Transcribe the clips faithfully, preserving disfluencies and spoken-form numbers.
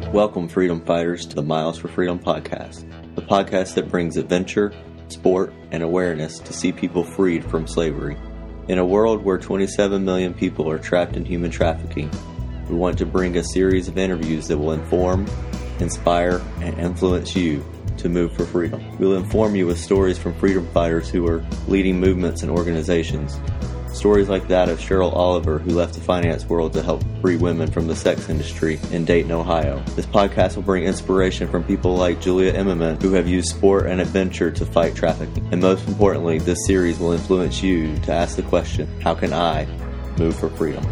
Welcome, freedom fighters, to the Miles for Freedom podcast, the podcast that brings adventure, sport, and awareness to see people freed from slavery. In a world where twenty-seven million people are trapped in human trafficking, we want to bring a series of interviews that will inform, inspire, and influence you to move for freedom. We'll inform you with stories from freedom fighters who are leading movements and organizations. Stories like that of Cheryl Oliver, who left the finance world to help free women from the sex industry in Dayton, Ohio. This podcast will bring inspiration from people like Julia Immerman, who have used sport and adventure to fight trafficking. And most importantly, this series will influence you to ask the question, how can I move for freedom?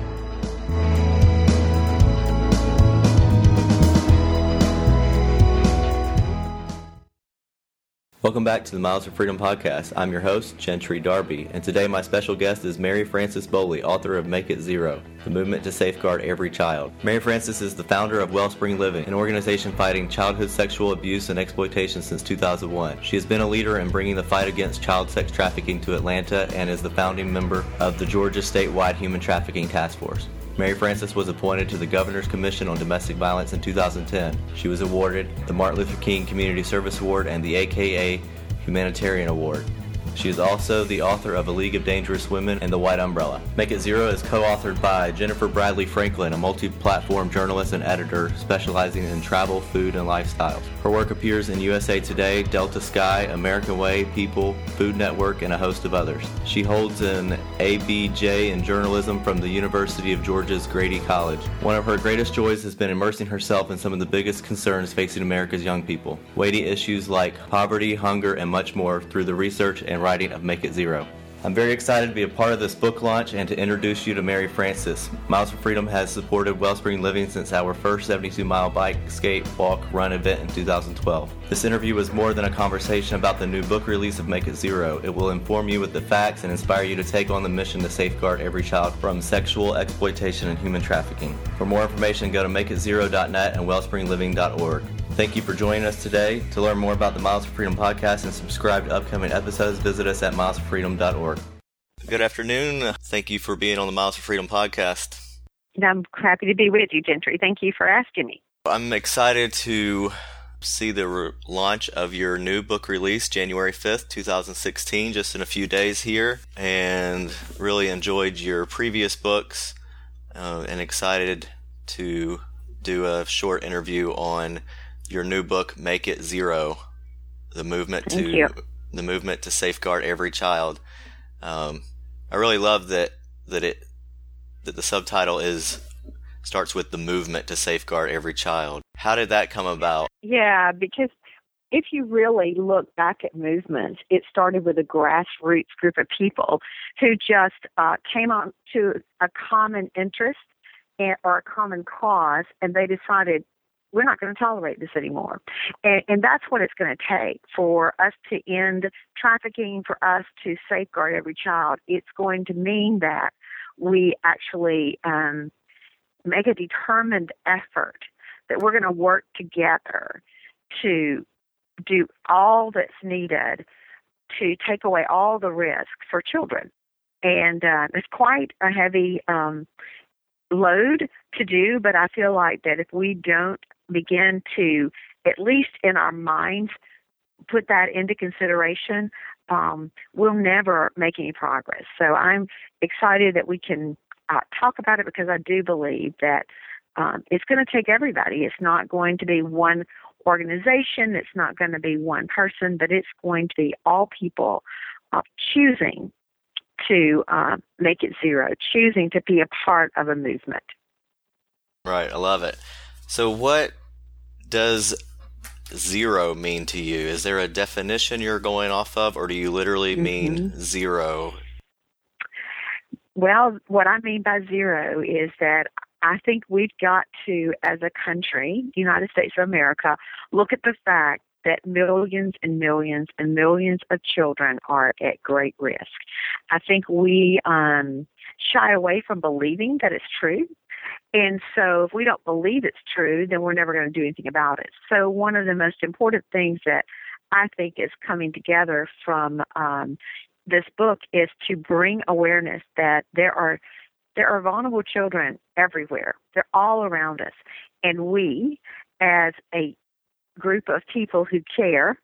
Welcome back to the Miles for Freedom podcast. I'm your host, Gentry Darby, and today my special guest is Mary Frances Boley, author of Make It Zero, the movement to safeguard every child. Mary Frances is the founder of Wellspring Living, an organization fighting childhood sexual abuse and exploitation since two thousand one. She has been a leader in bringing the fight against child sex trafficking to Atlanta and is the founding member of the Georgia Statewide Human Trafficking Task Force. Mary Frances was appointed to the Governor's Commission on Domestic Violence in two thousand ten. She was awarded the Martin Luther King Community Service Award and the A K A Humanitarian Award. She is also the author of A League of Dangerous Women and The White Umbrella. Make It Zero is co-authored by Jennifer Bradley Franklin, a multi-platform journalist and editor specializing in travel, food, and lifestyles. Her work appears in U S A Today, Delta Sky, American Way, People, Food Network, and a host of others. She holds an A B J in journalism from the University of Georgia's Grady College. One of her greatest joys has been immersing herself in some of the biggest concerns facing America's young people, weighty issues like poverty, hunger, and much more through the research and writing of Make It Zero. I'm very excited to be a part of this book launch and to introduce you to Mary Frances. Miles for Freedom has supported Wellspring Living since our first seventy-two mile bike, skate, walk, run event in two thousand twelve. This interview was more than a conversation about the new book release of Make It Zero. It will inform you with the facts and inspire you to take on the mission to safeguard every child from sexual exploitation and human trafficking. For more information, go to make it zero dot net and wellspring living dot org. Thank you for joining us today. To learn more about the Miles for Freedom podcast and subscribe to upcoming episodes, visit us at miles for freedom dot org. Good afternoon. Thank you for being on the Miles for Freedom podcast. I'm happy to be with you, Gentry. Thank you for asking me. I'm excited to see the re- launch of your new book release, January fifth, twenty sixteen, just in a few days here, and really enjoyed your previous books uh, and excited to do a short interview on your new book, Make It Zero, the movement Thank to you. the movement to safeguard every child. Um, I really love that that it that the subtitle is starts with the movement to safeguard every child. How did that come about? Yeah, because if you really look back at movements, it started with a grassroots group of people who just uh, came on to a common interest and, or a common cause, and they decided, we're not going to tolerate this anymore. And, and that's what it's going to take for us to end trafficking, for us to safeguard every child. It's going to mean that we actually um, make a determined effort that we're going to work together to do all that's needed to take away all the risk for children. And uh, it's quite a heavy um, load to do, but I feel like that if we don't begin to, at least in our minds, put that into consideration, um, we'll never make any progress. So I'm excited that we can uh, talk about it, because I do believe that um, it's going to take everybody. It's not going to be one organization. It's not going to be one person, but it's going to be all people uh, choosing to uh, make it zero, choosing to be a part of a movement. Right, I love it. So what does zero mean to you? Is there a definition you're going off of, or do you literally mean mm-hmm. zero? Well, what I mean by zero is that I think we've got to, as a country, the United States of America, look at the fact that millions and millions and millions of children are at great risk. I think we um, shy away from believing that it's true. And so if we don't believe it's true, then we're never going to do anything about it. So one of the most important things that I think is coming together from um, this book is to bring awareness that there are there are vulnerable children everywhere. They're all around us. And we, as a group of people who care,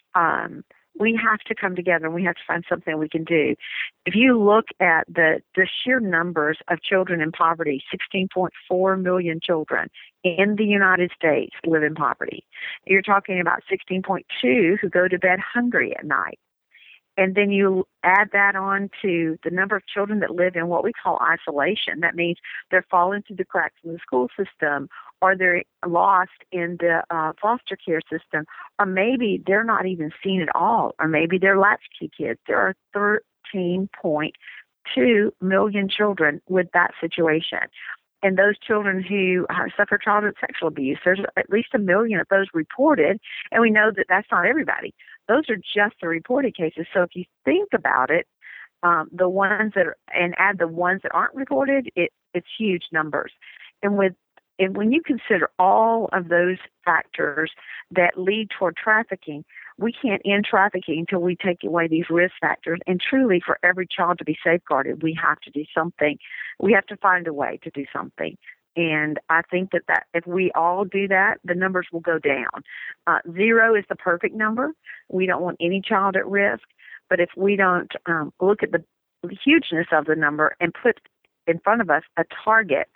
um, we have to come together and we have to find something we can do. If you look at the, the sheer numbers of children in poverty, sixteen point four million children in the United States live in poverty. You're talking about sixteen point two who go to bed hungry at night. And then you add that on to the number of children that live in what we call isolation. That means they're falling through the cracks in the school system, or they're lost in the uh, foster care system, or maybe they're not even seen at all, or maybe they're latchkey kids. There are thirteen point two million children with that situation. And those children who suffer childhood sexual abuse, there's at least a million of those reported, and we know that that's not everybody. Those are just the reported cases. So if you think about it, um, the ones that are, and add the ones that aren't reported, it, it's huge numbers. And with and when you consider all of those factors that lead toward trafficking, we can't end trafficking until we take away these risk factors. And truly, for every child to be safeguarded, we have to do something. We have to find a way to do something. And I think that, that if we all do that, the numbers will go down. Uh, zero is the perfect number. We don't want any child at risk. But if we don't um, look at the hugeness of the number and put in front of us a target,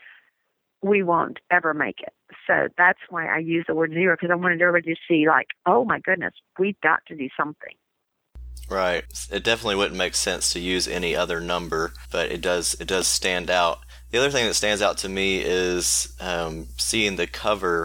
we won't ever make it. So that's why I use the word zero, because I wanted everybody to see, like, oh, my goodness, we've got to do something. Right. It definitely wouldn't make sense to use any other number, but it does it does stand out. The other thing that stands out to me is um, seeing the cover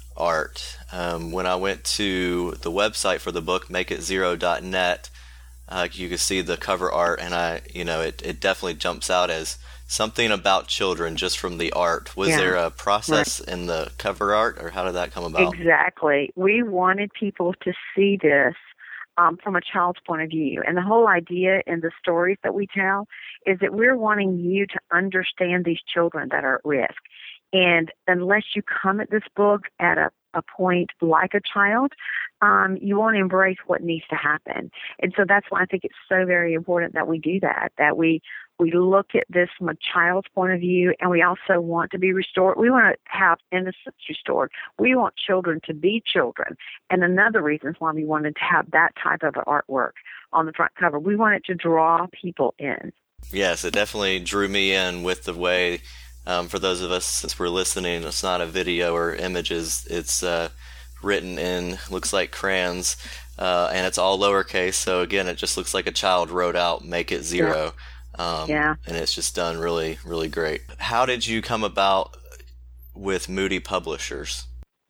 art. Um, when I went to the website for the book, make it zero dot net, uh, you can see the cover art, and I, you know, it, it definitely jumps out as something about children just from the art. Was yeah. there a process right. in the cover art, or how did that come about? Exactly. We wanted people to see this um, from a child's point of view. And the whole idea in the stories that we tell is that we're wanting you to understand these children that are at risk. And unless you come at this book at a, a point like a child, um, you won't embrace what needs to happen. And so that's why I think it's so very important that we do that, that we we look at this from a child's point of view, and we also want to be restored. We want to have innocence restored. We want children to be children. And another reason why we wanted to have that type of artwork on the front cover, we wanted to draw people in. Yes, it definitely drew me in with the way, um, for those of us, since we're listening, it's not a video or images, it's uh, written in, looks like crayons, uh, and it's all lowercase, so again, it just looks like a child wrote out, make it zero. Yeah. Um, yeah. And it's just done really, really great. How did you come about with Moody Publishers?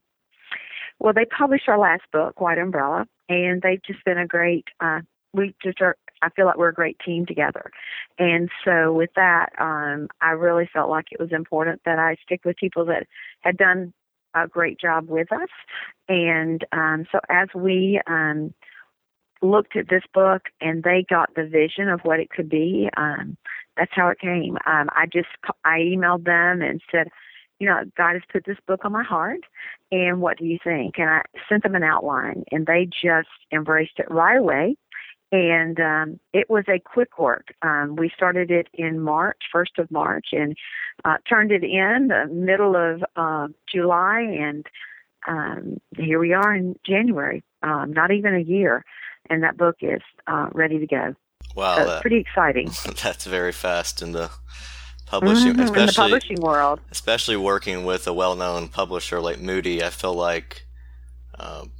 Well, they published our last book, White Umbrella, and they've just been a great, uh, we just are, I feel like we're a great team together. And so with that, um, I really felt like it was important that I stick with people that had done a great job with us. And um, so as we um, looked at this book and they got the vision of what it could be, um, that's how it came. Um, I just, I emailed them and said, you know, God has put this book on my heart, and what do you think? And I sent them an outline, and they just embraced it right away. And um, it was a quick work. Um, we started it in March, first of March, and uh, turned it in the middle of uh, July, and um, here we are in January, um, not even a year, and that book is uh, ready to go. Wow. So that, it's pretty exciting. That's very fast in the publishing, mm-hmm, especially, in the publishing world. Especially working with a well-known publisher like Moody, I feel like, um,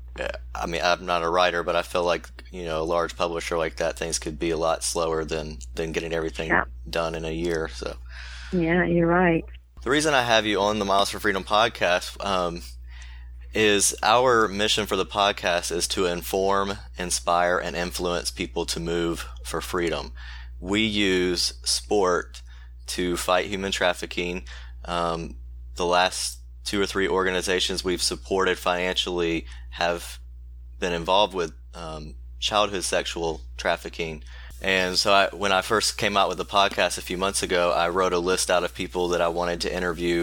I mean, I'm not a writer, but I feel like, you know, a large publisher like that, things could be a lot slower than, than getting everything yeah. done in a year. So, yeah, you're right. The reason I have you on the Miles for Freedom podcast um, is our mission for the podcast is to inform, inspire, and influence people to move for freedom. We use sport to fight human trafficking. Um, the last two or three organizations we've supported financially have been involved with um, childhood sexual trafficking. And so I, when I first came out with the podcast a few months ago, I wrote a list out of people that I wanted to interview,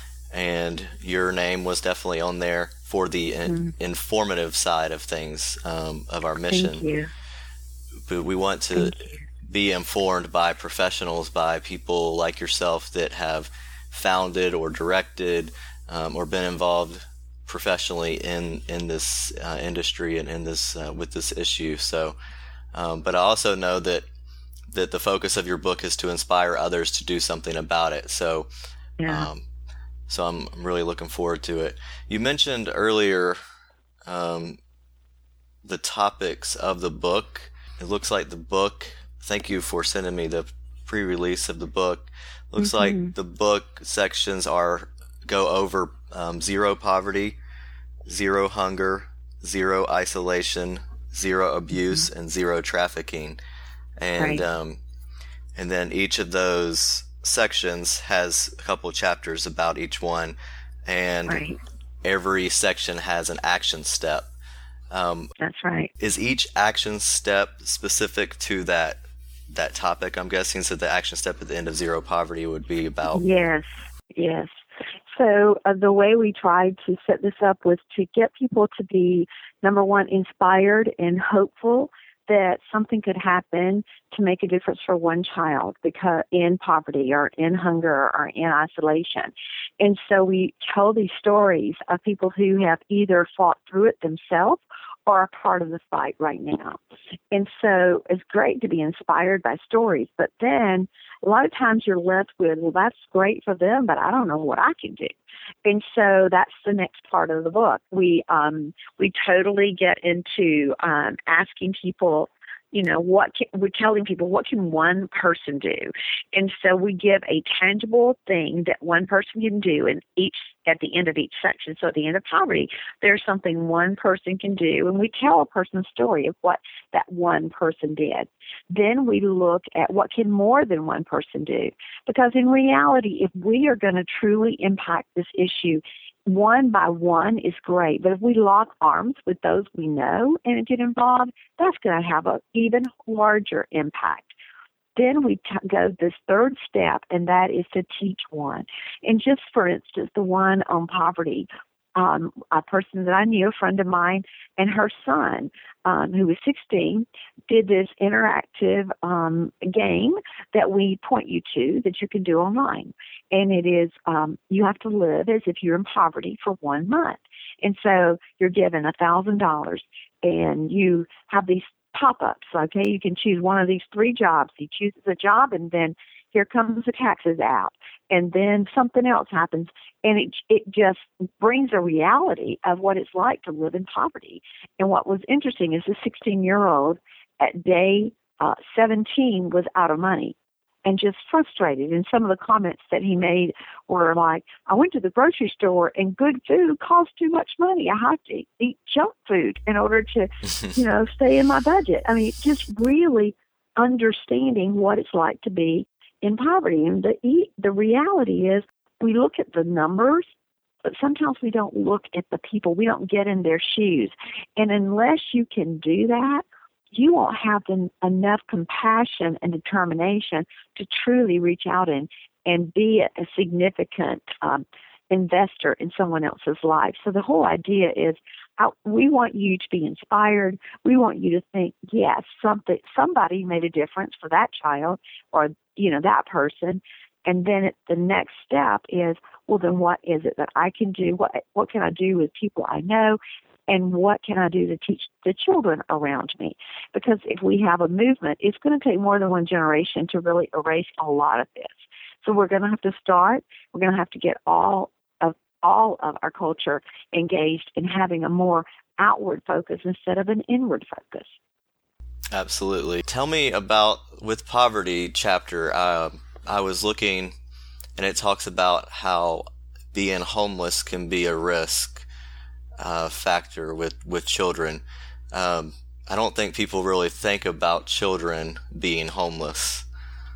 and your name was definitely on there for the in, mm. informative side of things, um, of our mission. Thank you. But we want to be informed by professionals, by people like yourself that have founded or directed um, or been involved professionally in in this uh, industry and in this uh, with this issue. So, um, but I also know that that the focus of your book is to inspire others to do something about it. So, Yeah. um, so I'm, I'm really looking forward to it. You mentioned earlier um, the topics of the book. It looks like the book. Thank you for sending me the pre-release of the book. Looks Mm-hmm. like the book sections are go over um, zero poverty, zero hunger, zero isolation, zero abuse, mm-hmm. and zero trafficking. And right. um, and then each of those sections has a couple of chapters about each one, and right. every section has an action step. Um, That's right. Is each action step specific to that that topic? I'm guessing so. The action step at the end of Zero Poverty would be about. Yes, yes. So uh, the way we tried to set this up was to get people to be, number one, inspired and hopeful that something could happen to make a difference for one child because in poverty or in hunger or in isolation. And so we tell these stories of people who have either fought through it themselves or are part of the fight right now. And so it's great to be inspired by stories, but then a lot of times you're left with, well, that's great for them, but I don't know what I can do. And so that's the next part of the book. We um, we totally get into um, asking people, you know, what can, we're telling people, what can one person do? And so we give a tangible thing that one person can do in each at the end of each section. So at the end of poverty, there's something one person can do, and we tell a person's story of what that one person did. Then we look at what can more than one person do, because in reality, if we are going to truly impact this issue, one by one is great, but if we lock arms with those we know and get involved, that's going to have an even larger impact. Then we t- go this third step, and that is to teach one. And just for instance, the one on poverty, um, a person that I knew, a friend of mine, and her son, um, who was sixteen, did this interactive um, game that we point you to that you can do online. And it is, um, you have to live as if you're in poverty for one month. And so you're given one thousand dollars, and you have these pop-ups, okay? You can choose one of these three jobs. He chooses a job, and then here comes the taxes out, and then something else happens, and it it just brings a reality of what it's like to live in poverty. And what was interesting is the sixteen-year-old at day uh, seventeen was out of money and just frustrated. And some of the comments that he made were like, I went to the grocery store and good food costs too much money. I have to eat junk food in order to, you know, stay in my budget. I mean, just really understanding what it's like to be in poverty. And the the reality is we look at the numbers, but sometimes we don't look at the people. We don't get in their shoes. And unless you can do that, you won't have the, enough compassion and determination to truly reach out and, and be a, a significant um, investor in someone else's life. So the whole idea is uh, we want you to be inspired. We want you to think, yes, something, somebody made a difference for that child or, you know, that person. And then it, the next step is, well, then what is it that I can do? What what can I do with people I know? And what can I do to teach the children around me? Because if we have a movement, it's going to take more than one generation to really erase a lot of this. So we're going to have to start. We're going to have to get all of all of our culture engaged in having a more outward focus instead of an inward focus. Absolutely. Tell me about, with poverty chapter, uh, I was looking, and it talks about how being homeless can be a risk Uh, factor with, with children. Um, I don't think people really think about children being homeless.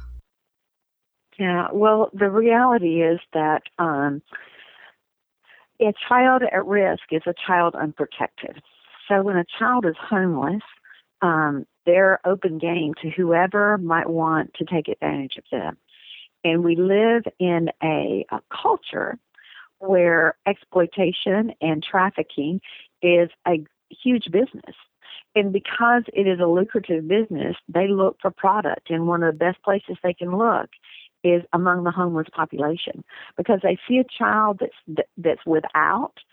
Yeah, well, the reality is that um, a child at risk is a child unprotected. So when a child is homeless, um, they're open game to whoever might want to take advantage of them. And we live in a, a culture where exploitation and trafficking is a huge business. And because it is a lucrative business, they look for product. And one of the best places they can look is among the homeless population, because they see a child that's that's without,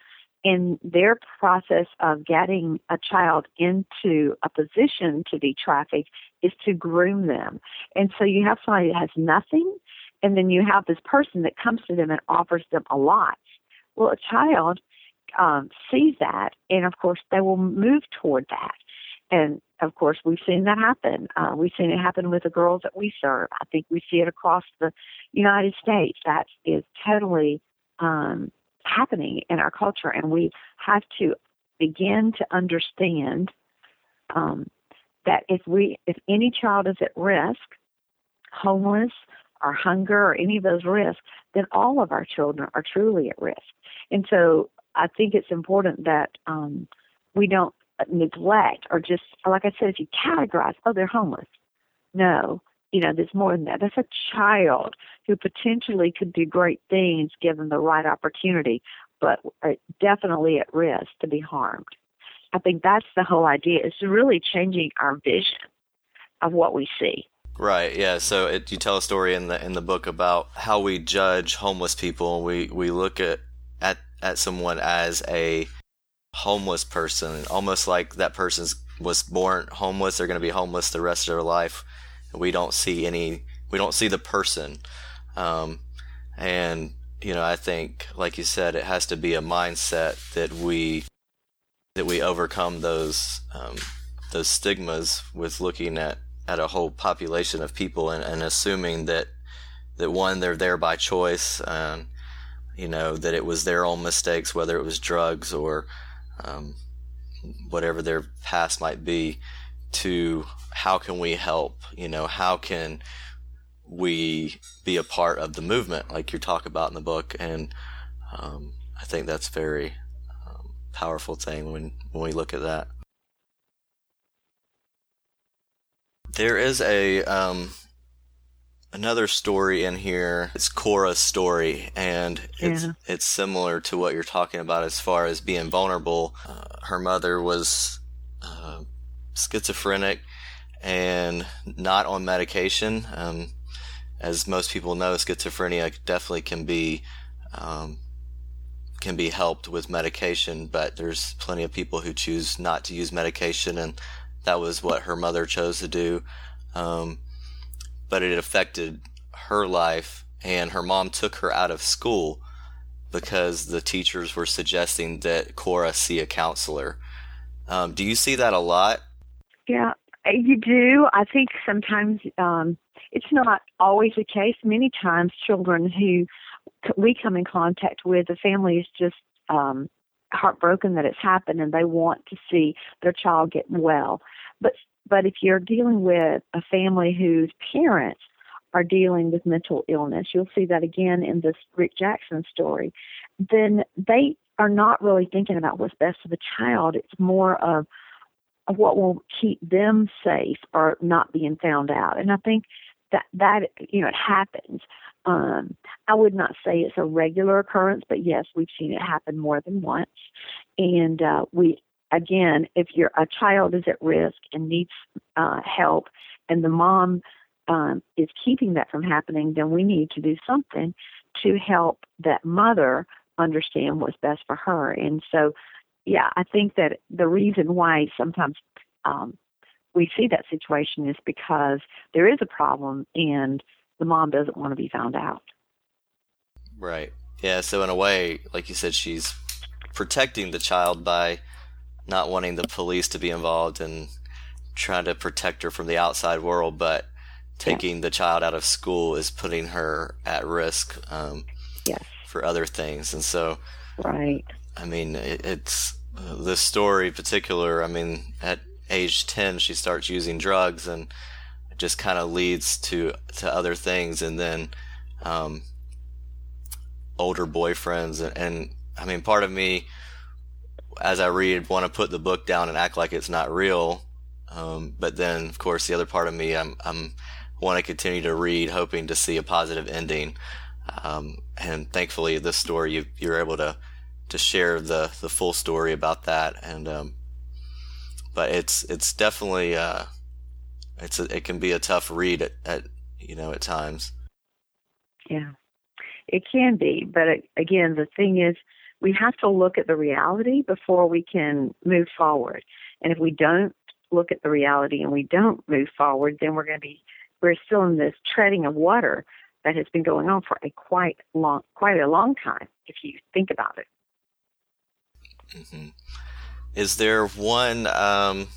in their process of getting a child into a position to be trafficked is to groom them. And so you have somebody that has nothing, and then you have this person that comes to them and offers them a lot. Well, a child um, sees that, and of course they will move toward that. And of course we've seen that happen. Uh, we've seen it happen with the girls that we serve. I think we see it across the United States. That is totally um, happening in our culture, and we have to begin to understand um, that if we, if any child is at risk, homeless or hunger or any of those risks, then all of our children are truly at risk. And so I think it's important that um, we don't neglect or just, like I said, if you categorize, oh, they're homeless. No, you know, there's more than that. That's a child who potentially could do great things given the right opportunity, but are definitely at risk to be harmed. I think that's the whole idea, is really changing our vision of what we see. Right. Yeah. So it, you tell a story in the in the book about how we judge homeless people. We we look at at, at someone as a homeless person, almost like that person was born homeless. They're going to be homeless the rest of their life. We don't see any. We don't see the person. Um, and you know, I think, like you said, it has to be a mindset that we that we overcome those um, those stigmas with looking at. at a whole population of people and, and assuming that, that one, they're there by choice, and, you know, that it was their own mistakes, whether it was drugs or um, whatever their past might be, to how can we help, you know, how can we be a part of the movement like you talk about in the book. And um, I think that's very um, powerful thing when, when we look at that. There is a um, another story in here. It's Cora's story, and it's yeah. it's similar to what you're talking about as far as being vulnerable. Uh, her mother was uh, schizophrenic and not on medication. Um, as most people know, schizophrenia definitely can be um, can be helped with medication, but there's plenty of people who choose not to use medication, and that was what her mother chose to do. Um, but it affected her life, and her mom took her out of school because the teachers were suggesting that Cora see a counselor. Um, do you see that a lot? Yeah, you do. I think sometimes um, it's not always the case. Many times children who we come in contact with, the family is just um, heartbroken that it's happened, and they want to see their child get well. But but if you're dealing with a family whose parents are dealing with mental illness, you'll see that again in this Rick Jackson story, then they are not really thinking about what's best for the child. It's more of, of what will keep them safe or not being found out. And I think that, that you know, it happens. Um, I would not say it's a regular occurrence, but yes, we've seen it happen more than once. And uh, we Again, if your a child is at risk and needs uh, help, and the mom um, is keeping that from happening, then we need to do something to help that mother understand what's best for her. And so, yeah, I think that the reason why sometimes um, we see that situation is because there is a problem, and the mom doesn't want to be found out. Right. Yeah. So in a way, like you said, she's protecting the child by not wanting the police to be involved and trying to protect her from the outside world, but taking yeah. the child out of school is putting her at risk um, yes. for other things. And so, right. I mean, it, it's uh, this story in particular, I mean, at age ten, she starts using drugs, and it just kind of leads to, to other things. And then um, older boyfriends. And, and I mean, part of me, as I read, want to put the book down and act like it's not real. Um, but then, of course, the other part of me, I'm, I'm want to continue to read, hoping to see a positive ending. Um, and thankfully, this story, you, you're able to, to share the, the full story about that. And, um, but it's, it's definitely, uh, it's, a, it can be a tough read at, at, you know, at times. Yeah, it can be. But again, the thing is, we have to look at the reality before we can move forward. And if we don't look at the reality and we don't move forward, then we're going to be, we're still in this treading of water that has been going on for a quite long, quite a long time, if you think about it. Mm-hmm. Is there one um,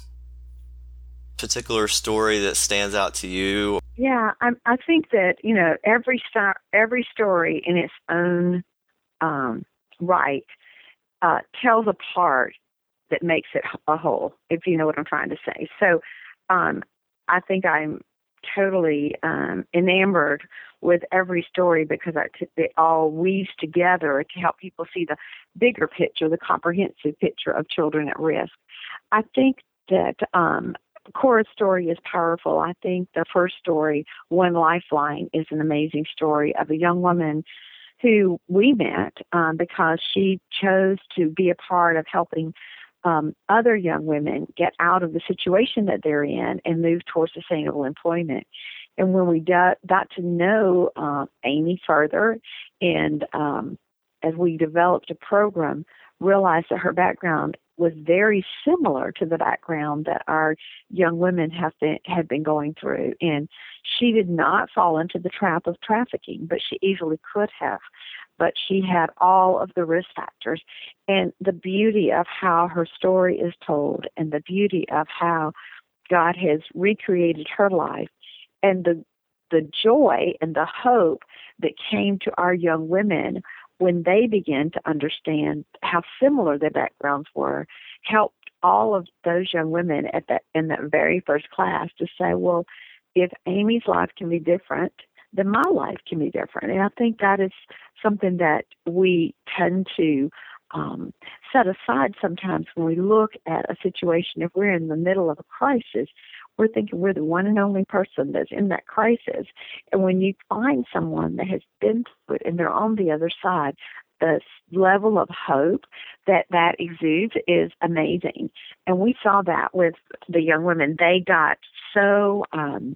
particular story that stands out to you? Yeah, I, I think that, you know, every star, every story in its own um, right uh, tells a part that makes it a whole, if you know what I'm trying to say. So um, I think I'm totally um, enamored with every story because I t- it all weaves together to help people see the bigger picture, the comprehensive picture of children at risk. I think that um, Cora's story is powerful. I think the first story, One Lifeline, is an amazing story of a young woman who we met um, because she chose to be a part of helping um, other young women get out of the situation that they're in and move towards sustainable employment. And when we got, got to know uh, Amy further, and um, as we developed a program, realized that her background was very similar to the background that our young women have been had been going through. And she did not fall into the trap of trafficking, but she easily could have. But she had all of the risk factors. And the beauty of how her story is told, and the beauty of how God has recreated her life, and the the joy and the hope that came to our young women when they began to understand how similar their backgrounds were, helped all of those young women at that in that very first class to say, well, if Amy's life can be different, then my life can be different. And I think that is something that we tend to um, set aside sometimes when we look at a situation. If we're in the middle of a crisis, we're thinking we're the one and only person that's in that crisis. And when you find someone that has been through it and they're on the other side, the level of hope that that exudes is amazing. And we saw that with the young women. They got so um,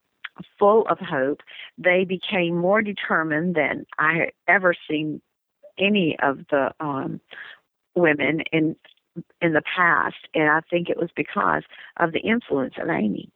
full of hope. They became more determined than I had ever seen any of the um, women in in the past, and I think it was because of the influence of Amy.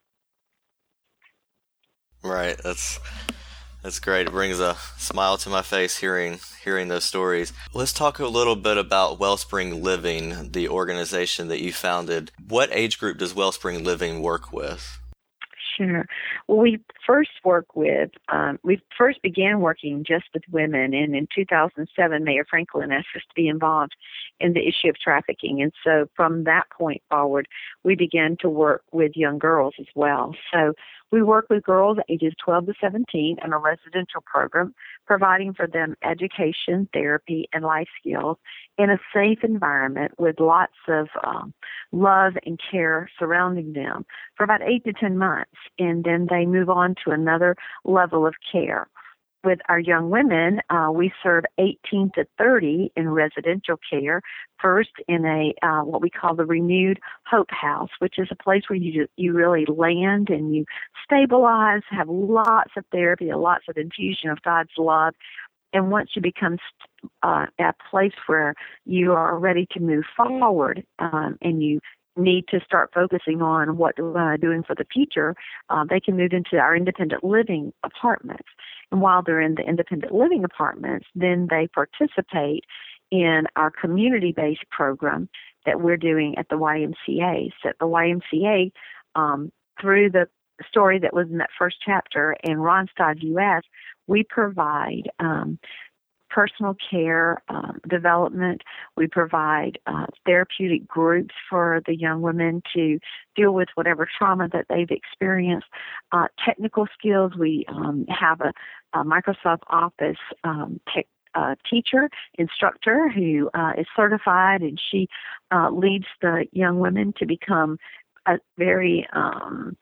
Right, that's that's great. It brings a smile to my face hearing hearing those stories. Let's talk a little bit about Wellspring Living, the organization that you founded. What age group does Wellspring Living work with? Sure. Well, we first work with, um, we first began working just with women, and in two thousand seven, Mayor Franklin asked us to be involved in the issue of trafficking. And so from that point forward, we began to work with young girls as well. So we work with girls ages twelve to seventeen in a residential program, providing for them education, therapy, and life skills in a safe environment with lots of um, love and care surrounding them for about eight to ten months. And then they move on to another level of care. With our young women, uh, we serve eighteen to thirty in residential care, first in a uh, what we call the Renewed Hope House, which is a place where you you really land and you stabilize, have lots of therapy, lots of infusion of God's love. And once you become uh, at a place where you are ready to move forward um, and you need to start focusing on what we're uh, doing for the future, uh, they can move into our independent living apartments. And while they're in the independent living apartments, then they participate in our community-based program that we're doing at the Y M C A. So at the Y M C A, um, through the story that was in that first chapter in Ronstadt, U S, we provide um, personal care um, development. We provide uh, therapeutic groups for the young women to deal with whatever trauma that they've experienced. Uh, technical skills, we um, have a, a Microsoft Office um, tech uh, teacher, instructor who uh, is certified, and she uh, leads the young women to become a very um,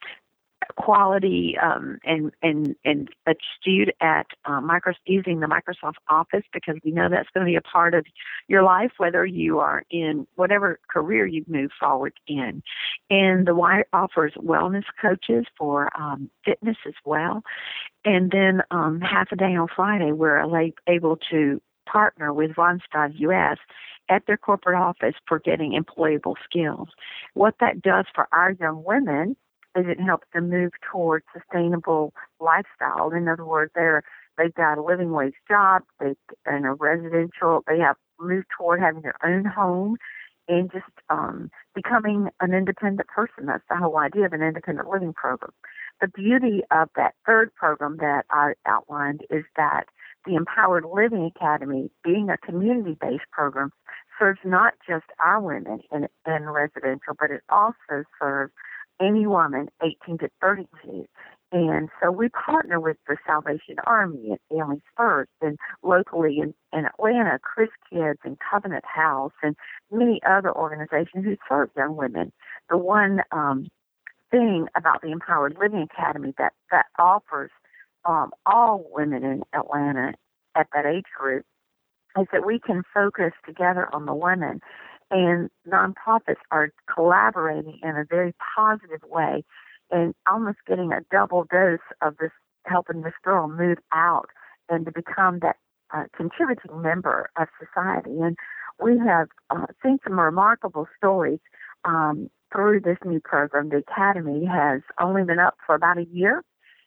quality um, and and and astute at uh, micro, using the Microsoft Office, because we know that's going to be a part of your life, whether you are in whatever career you move forward in. And the Y offers wellness coaches for um, fitness as well. And then um, half a day on Friday, we're able to partner with Randstad U S at their corporate office for getting employable skills. What that does for our young women is it helps them move toward sustainable lifestyle. In other words, they're they've got a living wage job, they and a residential. They have moved toward having their own home and just um, becoming an independent person. That's the whole idea of an independent living program. The beauty of that third program that I outlined is that the Empowered Living Academy, being a community-based program, serves not just our women in, in residential, but it also serves any woman eighteen to thirty-two. And so we partner with the Salvation Army and Families First, and locally in, in Atlanta, Chris Kids and Covenant House, and many other organizations who serve young women. The one um, thing about the Empowered Living Academy that, that offers um, all women in Atlanta at that age group is that we can focus together on the women, and nonprofits are collaborating in a very positive way and almost getting a double dose of this, helping this girl move out and to become that uh, contributing member of society. And we have uh, seen some remarkable stories um, through this new program. The Academy has only been up for about a year,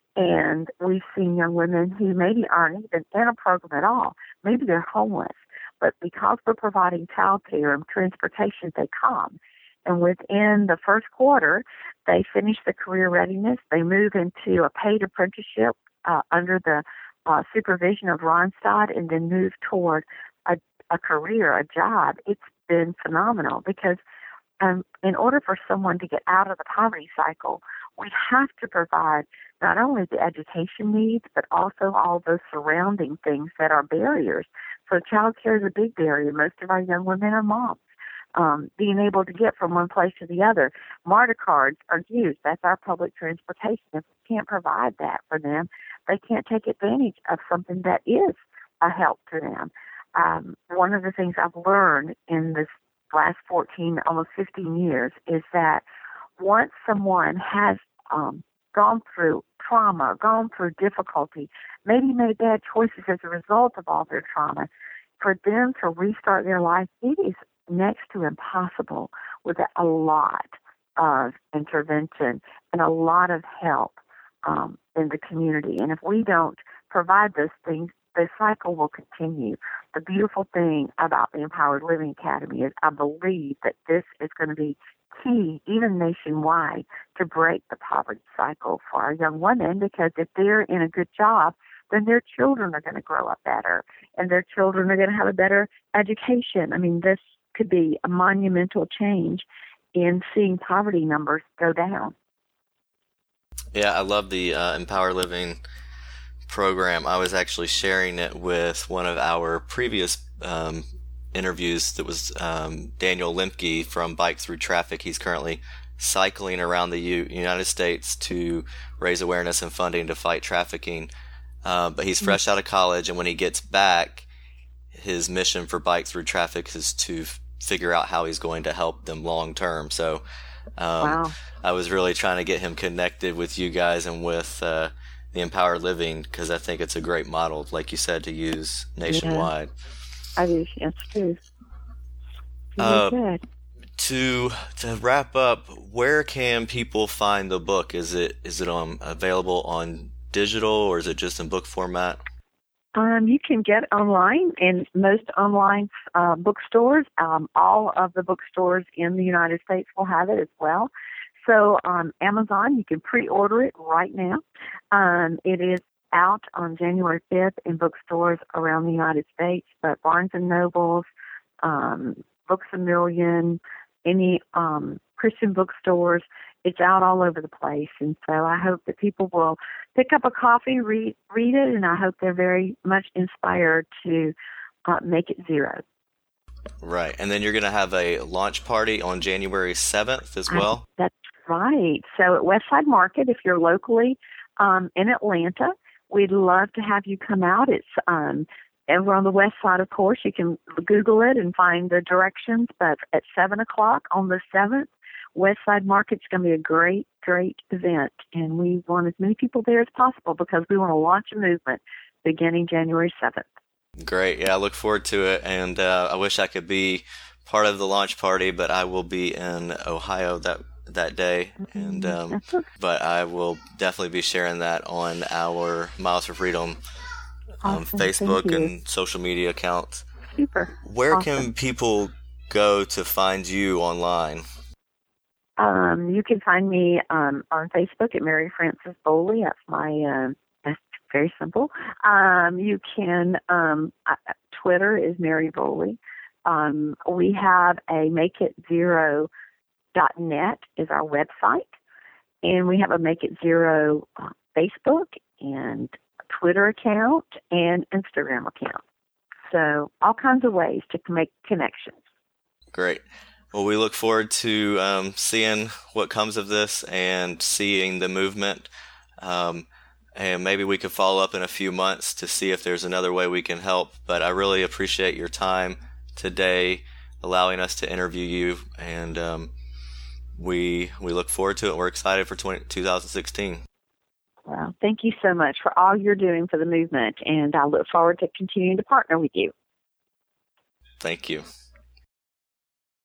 and we've seen young women who maybe aren't even in a program at all. Maybe they're homeless, but because we're providing child care and transportation, they come. And within the first quarter, they finish the career readiness. They move into a paid apprenticeship uh, under the uh, supervision of Randstad, and then move toward a, a career, a job. It's been phenomenal because um, in order for someone to get out of the poverty cycle, we have to provide not only the education needs, but also all those surrounding things that are barriers. So child care is a big barrier. Most of our young women are moms. Um, being able to get from one place to the other. MARTA cards are used. That's our public transportation. If we can't provide that for them, they can't take advantage of something that is a help to them. Um, one of the things I've learned in this last fourteen, almost fifteen years is that once someone has um, gone through trauma, gone through difficulty, maybe made bad choices as a result of all their trauma, for them to restart their life, it is next to impossible with a lot of intervention and a lot of help um, in the community. And if we don't provide those things, the cycle will continue. The beautiful thing about the Empowered Living Academy is I believe that this is going to be key, even nationwide, to break the poverty cycle for our young women, because if they're in a good job, then their children are going to grow up better, and their children are going to have a better education. I mean, this could be a monumental change in seeing poverty numbers go down. Yeah, I love the uh, Empower Living program. I was actually sharing it with one of our previous um, interviews that was um, Daniel Lemke from Bike Through Traffic. He's currently cycling around the U- United States to raise awareness and funding to fight trafficking. Uh, but he's fresh out of college, and when he gets back, his mission for Bike Through Traffic is to f- figure out how he's going to help them long term. So um, wow. I was really trying to get him connected with you guys and with uh, the Empowered Living, because I think it's a great model, like you said, to use nationwide. Yeah. I do, yes, too. Uh, good. To to wrap up, where can people find the book? Is it is it on available on digital, or is it just in book format? Um, you can get online in most online uh, bookstores. Um, all of the bookstores in the United States will have it as well. So on Amazon, you can pre-order it right now. Um, it is out on January fifth in bookstores around the United States, but Barnes and Nobles, um, Books A Million, any um, Christian bookstores, it's out all over the place. And so I hope that people will pick up a copy, read read it, and I hope they're very much inspired to uh, make it zero. Right. And then you're going to have a launch party on January seventh as well? I, that's right. So at Westside Market, if you're locally um, in Atlanta, we'd love to have you come out. It's um, over on the west side, of course. You can Google it and find the directions. But at seven o'clock on the seventh, Westside Market's going to be a great, great event. And we want as many people there as possible because we want to launch a movement beginning January seventh. Great. Yeah, I look forward to it. And uh, I wish I could be part of the launch party, but I will be in Ohio that that day. And um, but I will definitely be sharing that on our Miles for Freedom um, Awesome. Facebook and social media accounts. Super. Where Awesome. can people go to find you online? Um, you can find me um, on Facebook at Mary Frances Bowley. That's my um, that's very simple. Um, you can um, uh, Twitter is Mary Bowley. Um, we have a make it zero dot net is our website, and we have a Make It Zero uh, Facebook and Twitter account and Instagram account. So all kinds of ways to make connections. Great. Well, we look forward to um, seeing what comes of this and seeing the movement. Um, and maybe we could follow up in a few months to see if there's another way we can help. But I really appreciate your time today, allowing us to interview you. And um, we we look forward to it. We're excited for twenty, twenty sixteen. Well, thank you so much for all you're doing for the movement. And I look forward to continuing to partner with you. Thank you.